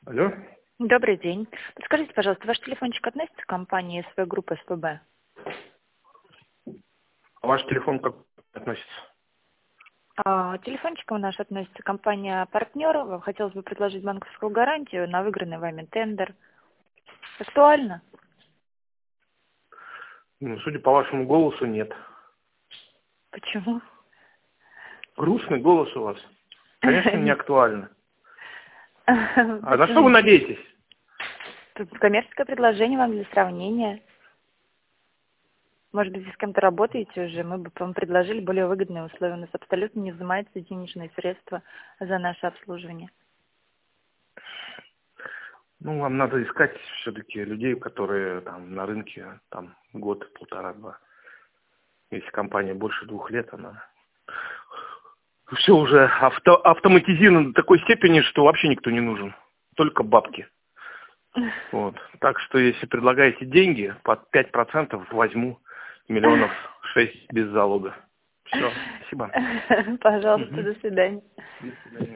Алло? Добрый день. Подскажите, пожалуйста, ваш телефончик относится к компании СВ группы СПБ? А ваш телефон как относится? Телефончиком наш относится компания «Партнер». Хотелось бы предложить банковскую гарантию на выигранный вами тендер. Актуально? Ну, судя по вашему голосу, нет. Почему? Грустный голос у вас. Конечно, не актуально. А на что Почему? вы надеетесь? Тут коммерческое предложение вам для сравнения. Может быть, вы с кем-то работаете уже, мы бы вам предложили более выгодные условия. У нас абсолютно не взимаются денежные средства за наше обслуживание. Ну, вам надо искать все-таки людей, которые там на рынке там год, полтора-два. Если компания больше 2 лет, она все уже автоматизировано до такой степени, что вообще никто не нужен. Только бабки. Вот. Так что, если предлагаете деньги, под 5% возьму 6 миллионов без залога. Все, спасибо. Пожалуйста, Мгм. до свидания. До свидания.